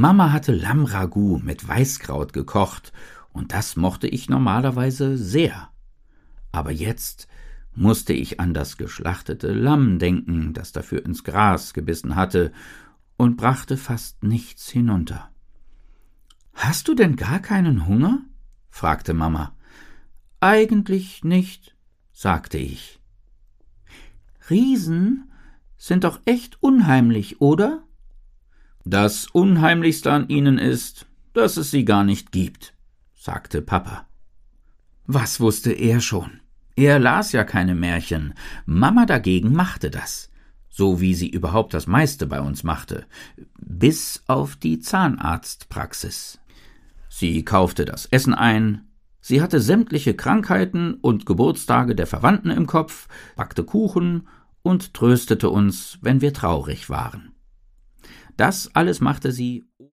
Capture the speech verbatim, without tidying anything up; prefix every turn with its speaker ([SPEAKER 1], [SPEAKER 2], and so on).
[SPEAKER 1] Mama hatte Lammragout mit Weißkraut gekocht, und das mochte ich normalerweise sehr. Aber jetzt musste ich an das geschlachtete Lamm denken, das dafür ins Gras gebissen hatte, und brachte fast nichts hinunter. »Hast du denn gar keinen Hunger?« fragte Mama. »Eigentlich nicht«, sagte ich. »Riesen sind doch echt unheimlich, oder?« »Das Unheimlichste an ihnen ist, dass es sie gar nicht gibt«, sagte Papa. Was wusste er schon? Er las ja keine Märchen. Mama dagegen machte das, so wie sie überhaupt das meiste bei uns machte, bis auf die Zahnarztpraxis. Sie kaufte das Essen ein, sie hatte sämtliche Krankheiten und Geburtstage der Verwandten im Kopf, backte Kuchen und tröstete uns, wenn wir traurig waren. Das alles machte sie,